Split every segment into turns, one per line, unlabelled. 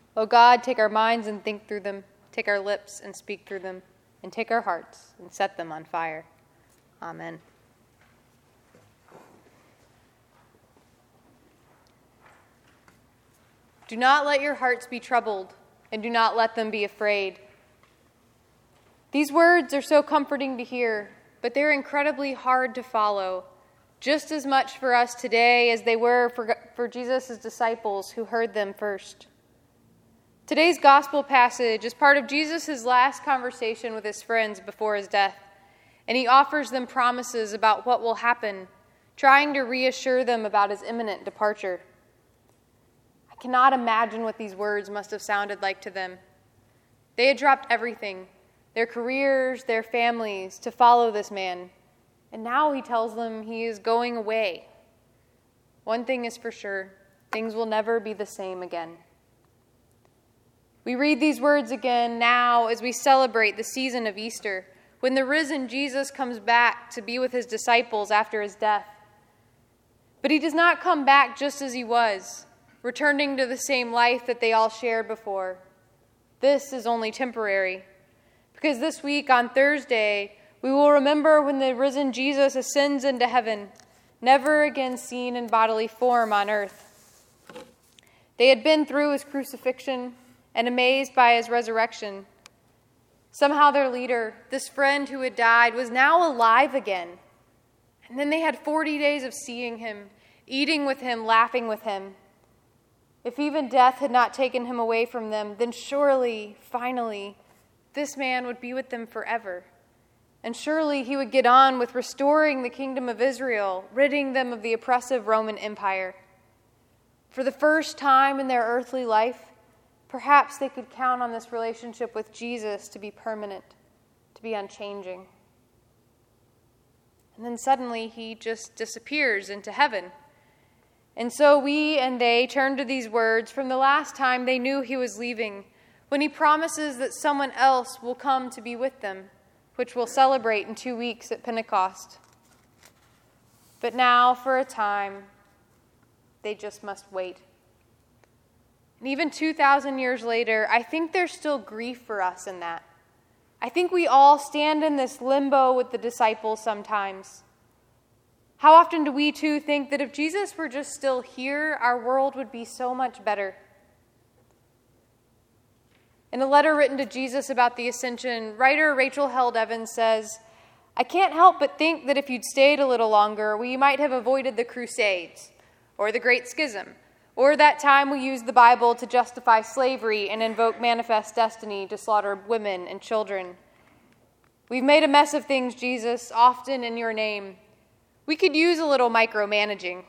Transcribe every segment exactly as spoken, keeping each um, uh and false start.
O God, take our minds and think through them, take our lips and speak through them, and take our hearts and set them on fire. Amen. Do not let your hearts be troubled, and do not let them be afraid. These words are so comforting to hear, but they're incredibly hard to follow, just as much for us today as they were for, for Jesus' disciples who heard them first. Today's gospel passage is part of Jesus' last conversation with his friends before his death, and he offers them promises about what will happen, trying to reassure them about his imminent departure. I cannot imagine what these words must have sounded like to them. They had dropped everything, their careers, their families, to follow this man, and now he tells them he is going away. One thing is for sure, things will never be the same again. We read these words again now as we celebrate the season of Easter, when the risen Jesus comes back to be with his disciples after his death. But he does not come back just as he was, returning to the same life that they all shared before. This is only temporary, because this week on Thursday, we will remember when the risen Jesus ascends into heaven, never again seen in bodily form on earth. They had been through his crucifixion and amazed by his resurrection. Somehow their leader, this friend who had died, was now alive again. And then they had forty days of seeing him, eating with him, laughing with him. If even death had not taken him away from them, then surely, finally, this man would be with them forever. And surely he would get on with restoring the kingdom of Israel, ridding them of the oppressive Roman Empire. For the first time in their earthly life, perhaps they could count on this relationship with Jesus to be permanent, to be unchanging. And then suddenly he just disappears into heaven. And so we and they turn to these words from the last time they knew he was leaving, when he promises that someone else will come to be with them, which we'll celebrate in two weeks at Pentecost. But now, for a time, they just must wait. And even two thousand years later, I think there's still grief for us in that. I think we all stand in this limbo with the disciples sometimes. How often do we too think that if Jesus were just still here, our world would be so much better? In a letter written to Jesus about the Ascension, writer Rachel Held Evans says, "I can't help but think that if you'd stayed a little longer, we might have avoided the Crusades, or the Great Schism, or that time we used the Bible to justify slavery and invoke manifest destiny to slaughter women and children. We've made a mess of things, Jesus, often in your name. We could use a little micromanaging."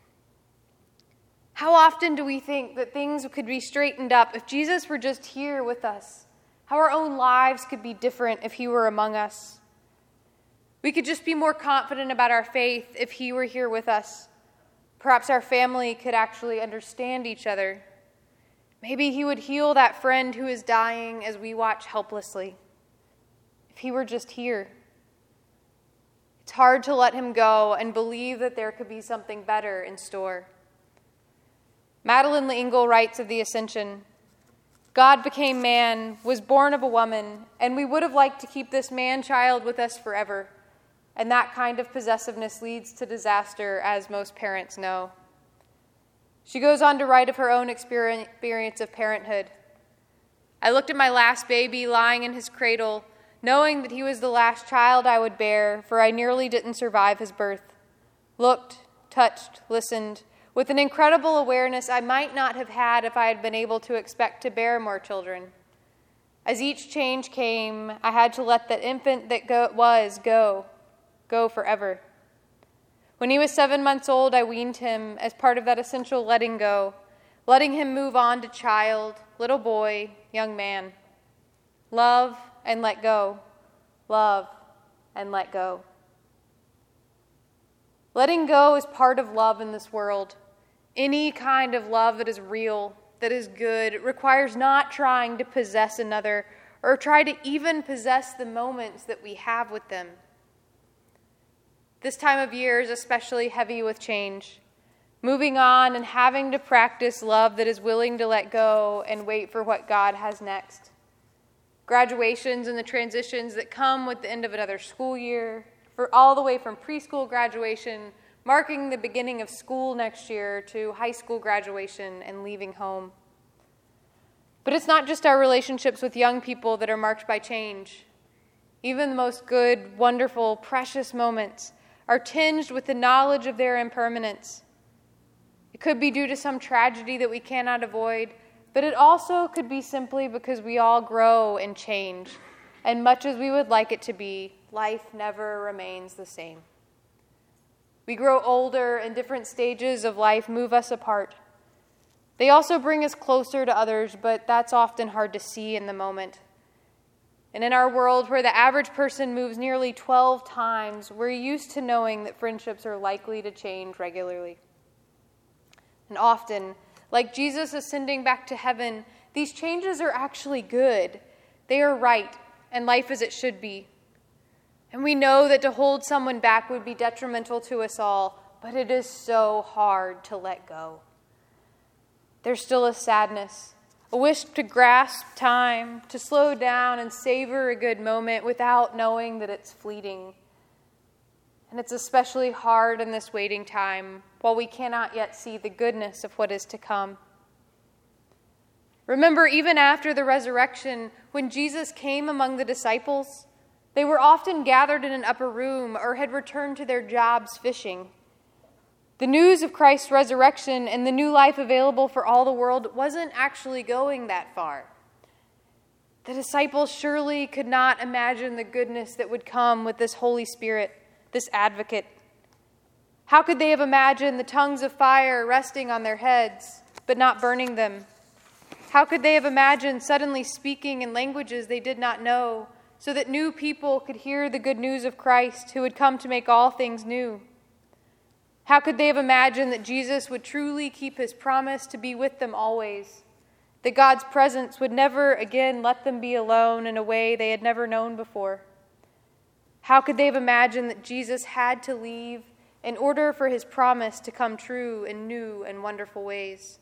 How often do we think that things could be straightened up if Jesus were just here with us? How our own lives could be different if he were among us? We could just be more confident about our faith if he were here with us. Perhaps our family could actually understand each other. Maybe he would heal that friend who is dying as we watch helplessly. If he were just here. It's hard to let him go and believe that there could be something better in store. Madeleine L'Engle writes of the Ascension, "God became man, was born of a woman, and we would have liked to keep this man-child with us forever. And that kind of possessiveness leads to disaster, as most parents know." She goes on to write of her own experience of parenthood. "I looked at my last baby lying in his cradle, knowing that he was the last child I would bear, for I nearly didn't survive his birth. Looked, touched, listened, with an incredible awareness I might not have had if I had been able to expect to bear more children. As each change came, I had to let that infant that go- was go, go forever. When he was seven months old, I weaned him as part of that essential letting go, letting him move on to child, little boy, young man. Love and let go, love and let go." Letting go is part of love in this world. Any kind of love that is real, that is good, requires not trying to possess another or try to even possess the moments that we have with them. This time of year is especially heavy with change. moving on and having to practice love that is willing to let go and wait for what God has next. Graduations and the transitions that come with the end of another school year, for all the way from preschool graduation, marking the beginning of school next year, to high school graduation and leaving home. But it's not just our relationships with young people that are marked by change. Even the most good, wonderful, precious moments are tinged with the knowledge of their impermanence. It could be due to some tragedy that we cannot avoid, but it also could be simply because we all grow and change, and much as we would like it to be, life never remains the same. We grow older, and different stages of life move us apart. They also bring us closer to others, but that's often hard to see in the moment. And in our world where the average person moves nearly twelve times, we're used to knowing that friendships are likely to change regularly. And often, like Jesus ascending back to heaven, these changes are actually good. They are right, and life as it should be. And we know that to hold someone back would be detrimental to us all, but it is so hard to let go. There's still a sadness, a wish to grasp time, to slow down and savor a good moment without knowing that it's fleeting. And it's especially hard in this waiting time, while we cannot yet see the goodness of what is to come. Remember, even after the resurrection, when Jesus came among the disciples, they were often gathered in an upper room or had returned to their jobs fishing. The news of Christ's resurrection and the new life available for all the world wasn't actually going that far. The disciples surely could not imagine the goodness that would come with this Holy Spirit, this advocate. How could they have imagined the tongues of fire resting on their heads, but not burning them? How could they have imagined suddenly speaking in languages they did not know, so that new people could hear the good news of Christ, who had come to make all things new? How could they have imagined that Jesus would truly keep his promise to be with them always, that God's presence would never again let them be alone in a way they had never known before? How could they have imagined that Jesus had to leave in order for his promise to come true in new and wonderful ways?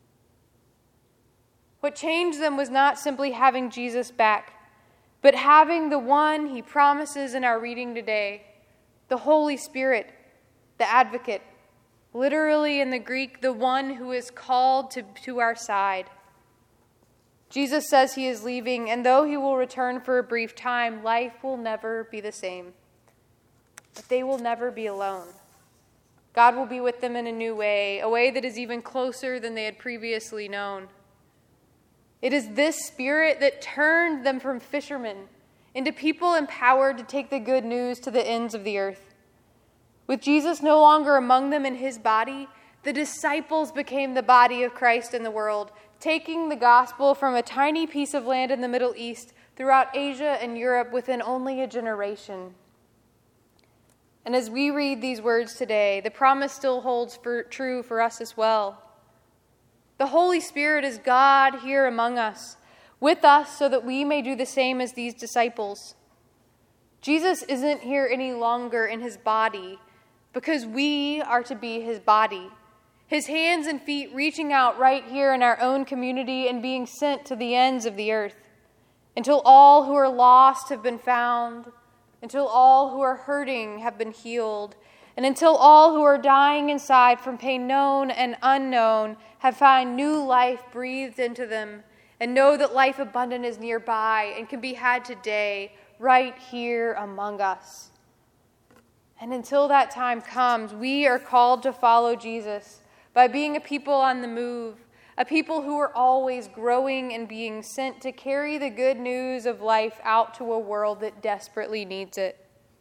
What changed them was not simply having Jesus back, but having the one he promises in our reading today, the Holy Spirit, the advocate, literally in the Greek, the one who is called to, to our side. Jesus says he is leaving, and though he will return for a brief time, life will never be the same. But they will never be alone. God will be with them in a new way, a way that is even closer than they had previously known. It is this Spirit that turned them from fishermen into people empowered to take the good news to the ends of the earth. With Jesus no longer among them in his body, the disciples became the body of Christ in the world, taking the gospel from a tiny piece of land in the Middle East throughout Asia and Europe within only a generation. And as we read these words today, the promise still holds for, true for us as well. The Holy Spirit is God here among us, with us so that we may do the same as these disciples. Jesus isn't here any longer in his body because we are to be his body, his hands and feet reaching out right here in our own community and being sent to the ends of the earth, until all who are lost have been found, until all who are hurting have been healed, and until all who are dying inside from pain known and unknown have found new life breathed into them and know that life abundant is nearby and can be had today, right here among us. And until that time comes, we are called to follow Jesus by being a people on the move, a people who are always growing and being sent to carry the good news of life out to a world that desperately needs it.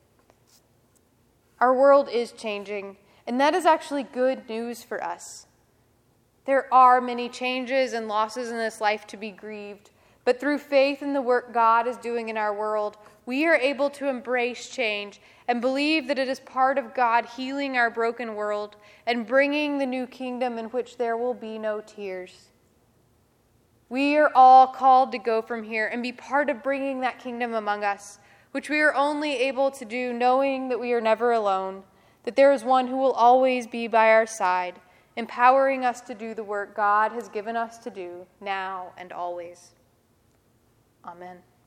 Our world is changing, and that is actually good news for us. There are many changes and losses in this life to be grieved, but through faith in the work God is doing in our world, we are able to embrace change and believe that it is part of God healing our broken world and bringing the new kingdom in which there will be no tears. We are all called to go from here and be part of bringing that kingdom among us, which we are only able to do knowing that we are never alone, that there is one who will always be by our side, empowering us to do the work God has given us to do now and always. Amen.